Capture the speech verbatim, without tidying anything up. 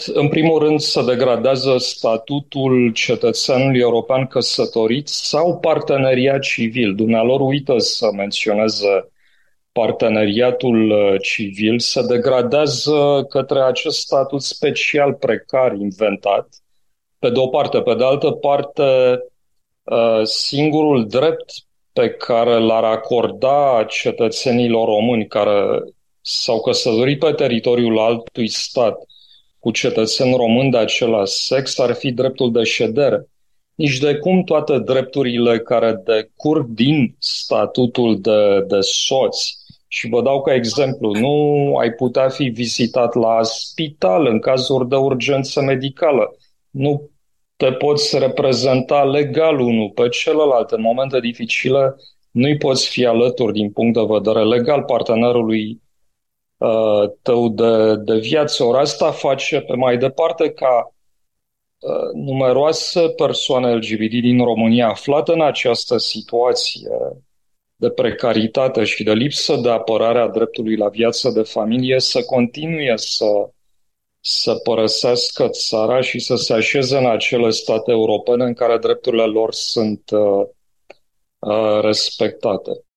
în primul rând, se degradează statutul cetățeanului european căsătorit sau parteneriat civil. Dumnealor uită să menționeze parteneriatul uh, civil, se degradează către acest statut special precar inventat, pe de o parte. Pe de altă parte, uh, singurul drept pe care l-ar acorda cetățenilor români care s-au căsătorit pe teritoriul altui stat cu cetățeni români de același sex ar fi dreptul de ședere. Nici de cum toate drepturile care decurg din statutul de, de soți. Și vă dau ca exemplu, nu ai putea fi vizitat la spital în cazuri de urgență medicală. Nu te poți reprezenta legal unul pe celălalt. În momente dificile nu-i poți fi alături din punct de vedere legal partenerului uh, tău de, de viață. Ori asta face pe mai departe ca uh, numeroase persoane L G B T din România aflate în această situație de precaritate și de lipsă de apărare a dreptului la viață de familie să continue să, să părăsească țara și să se așeze în acele state europene în care drepturile lor sunt uh, uh, respectate.